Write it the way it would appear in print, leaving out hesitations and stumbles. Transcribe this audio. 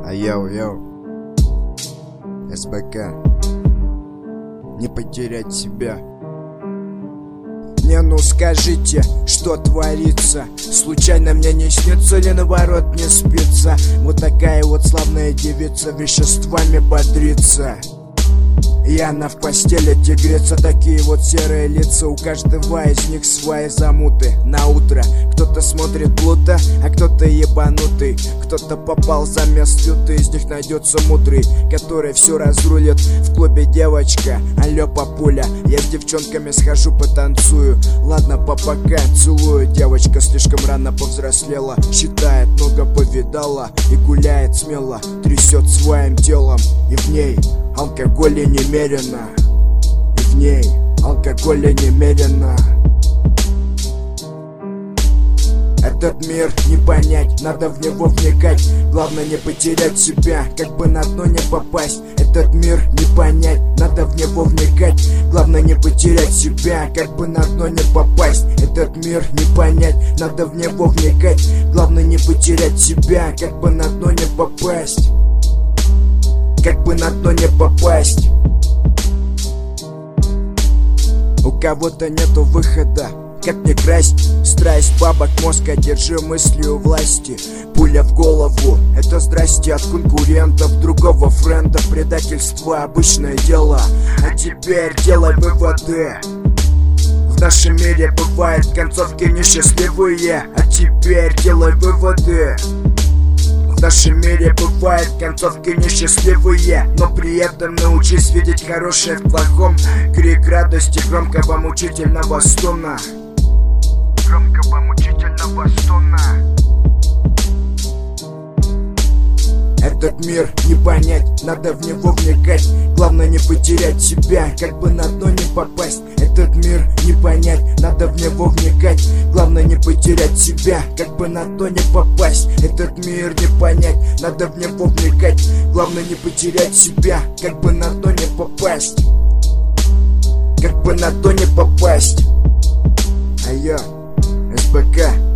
Йоу, СБК. Не потерять себя. Не, ну скажите, что творится? Случайно мне не снится или наоборот не спится? Вот такая вот славная девица веществами бодрится. И она в постели тигрица. Такие вот серые лица, у каждого из них свои замуты. На утро кто-то смотрит плута, а кто-то ебанутый. Кто-то попал за мест лютый, из них найдется мудрый, который все разрулит. В клубе девочка, алло, папуля, я с девчонками схожу потанцую. Ладно, пока целую. Девочка слишком рано повзрослела, считает, много повидала и гуляет смело, трясет своим телом. И в ней алкоголя немерено, и в ней алкоголя немерено. Этот мир не понять, надо в него вникать. Главное не потерять себя, как бы на дно не попасть. Этот мир не понять, надо в него вникать. Главное не потерять себя, как бы на дно не попасть. Этот мир не понять, надо в него вникать. Главное не потерять себя, как бы на дно не попасть. Как бы на дно не попасть. У кого-то нету выхода, как не красть. Страсть бабок, мозг одержи мыслью власти. Пуля в голову, это здрасте от конкурентов, другого френда. Предательство обычное дело, а теперь делай выводы. В нашем мире бывают концовки несчастливые, а теперь делай выводы. В нашем мире бывают концовки несчастливые, но при этом научись видеть хорошее в плохом. Крик радости громкого мучительного стона, громкого мучительного стона. Этот мир не понять, надо в него вникать. Главное не потерять себя, как бы на дно не попасть. Этот мир не понять, надо в него вникать. Главное не потерять себя, как бы на дно не попасть. Этот мир не понять, надо в него вникать. Главное не потерять себя, как бы на дно не попасть. Как бы на дно не попасть. СБК.